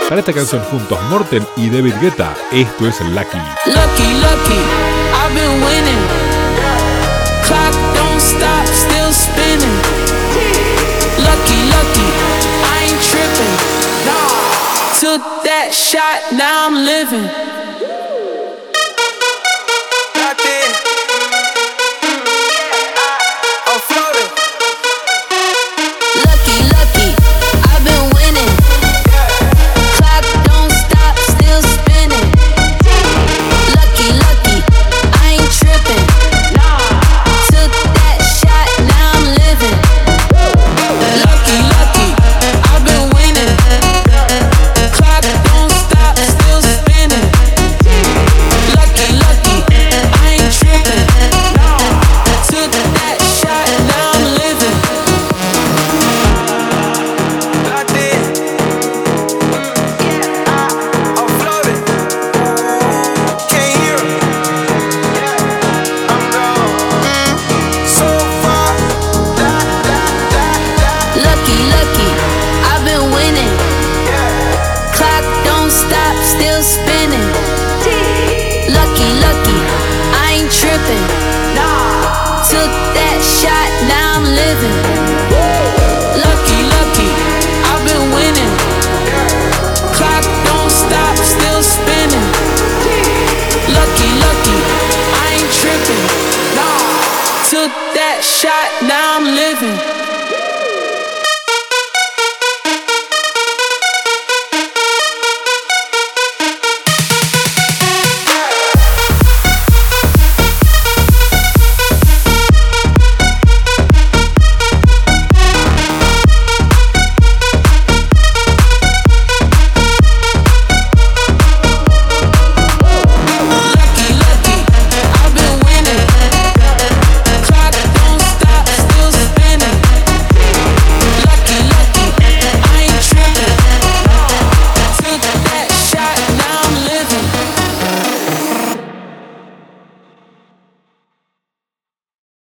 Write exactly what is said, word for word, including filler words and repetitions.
para esta canción juntos Morten y David Guetta. Esto es Lucky. Lucky, lucky, I've been winning. Clock don't stop, still spinning. Lucky, lucky, I ain't tripping. Took that shot, now I'm living. Lucky, lucky.